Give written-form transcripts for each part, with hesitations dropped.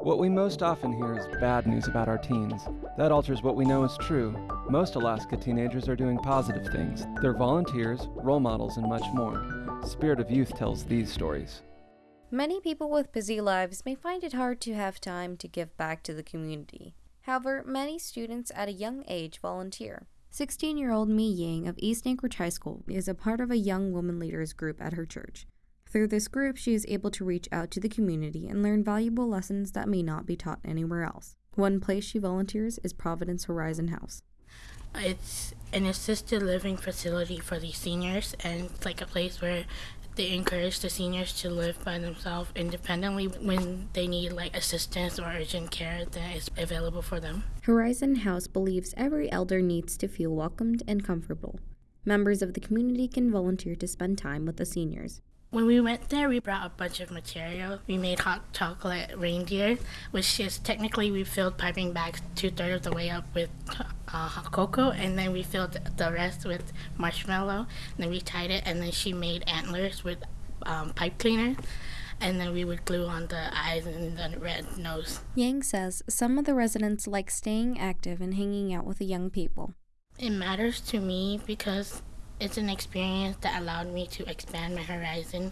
What we most often hear is bad news about our teens. That alters what we know is true. Most Alaska teenagers are doing positive things. They're volunteers, role models, and much more. Spirit of Youth tells these stories. Many people with busy lives may find it hard to have time to give back to the community. However, many students at a young age volunteer. 16-year-old Mi Yang of East Anchorage High School is a part of a young woman leaders group at her church. Through this group, she is able to reach out to the community and learn valuable lessons that may not be taught anywhere else. One place she volunteers is Providence Horizon House. It's an assisted living facility for the seniors, and it's like a place where they encourage the seniors to live by themselves independently. When they need assistance or urgent care, that is available for them. Horizon House believes every elder needs to feel welcomed and comfortable. Members of the community can volunteer to spend time with the seniors. When we went there, we brought a bunch of material. We made hot chocolate reindeer, which is technically we filled piping bags 2/3 of the way up with hot cocoa, and then we filled the rest with marshmallow. And then we tied it, and then she made antlers with pipe cleaner, and then we would glue on the eyes and the red nose. Yang says some of the residents like staying active and hanging out with the young people. It matters to me because it's an experience that allowed me to expand my horizon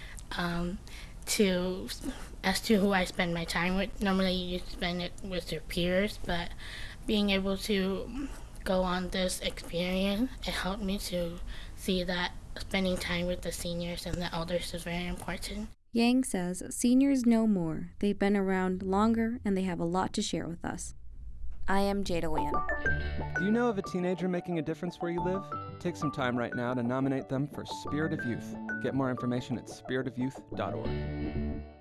as to who I spend my time with. Normally you spend it with your peers, but being able to go on this experience, it helped me to see that spending time with the seniors and the elders is very important. Yang says seniors know more, they've been around longer, and they have a lot to share with us. I am Jada Wan. Do you know of a teenager making a difference where you live? Take some time right now to nominate them for Spirit of Youth. Get more information at spiritofyouth.org.